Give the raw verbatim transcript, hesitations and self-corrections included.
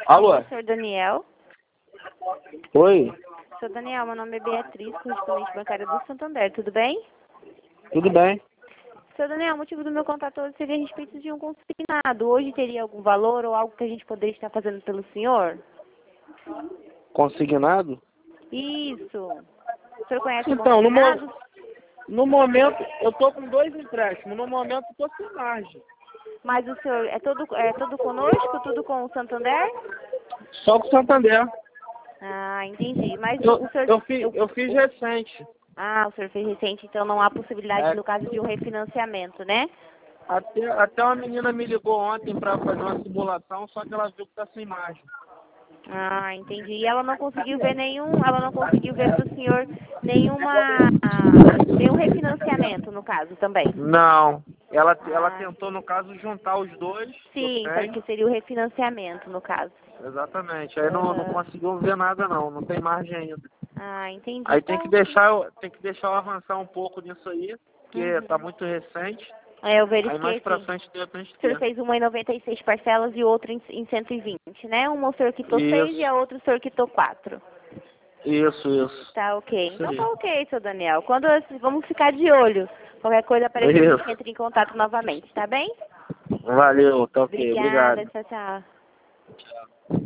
Alô? Senhor Daniel. Oi, Senhor Daniel, meu nome é Beatriz, correspondente bancária do Santander, tudo bem? tudo bem? Senhor Daniel, o motivo do meu contato hoje seria a respeito de um consignado. Hoje teria algum valor ou algo que a gente poderia estar fazendo pelo senhor? Consignado? Isso. O senhor conhece Então, no, mo consignados? no momento, eu tô com dois empréstimos. No momento, eu tô sem margem. Mas o senhor, é todo, é todo conosco, tudo com o Santander? Só com o Santander. Ah, entendi. Mas o, Eu, o senhor... eu, fiz, eu- eu fiz recente. ah, o senhor fez recente, então não há possibilidade É, no caso de um refinanciamento, né? até, até uma menina me ligou ontem para fazer uma simulação, só que ela viu que tá sem margem. Ah, entendi. E ela não conseguiu ver nenhum, ela não conseguiu ver para o senhor nenhuma, ah, nenhum refinanciamento, no caso, também. Não. Ela, ela Ah, tentou, no caso, juntar os dois que eu sim, para tenho. que seria o refinanciamento, no caso. Exatamente. Aí não, não Aham. conseguiu ver nada não, não tem margem ainda. Ah, entendi. Aí tem Tá. que deixar, eu- tem que deixar eu avançar um pouco nisso aí, porque tá Uhum. muito recente. É, eu Aí mais verifiquei pra aqui. frente de repente O senhor ter. fez uma em noventa e seis parcelas e outra em, em cento e vinte, né? Uma o senhor quitou seis e Isso, a outra o senhor quitou quatro. isso, isso. Tá ok. Isso Então aí. tá ok, seu Daniel. Quando vamos ficar de olho. Qualquer coisa aparece, a gente Isso. entra em contato novamente, tá bem? Valeu, tá ok, Obrigada, obrigado. tchau, tchau.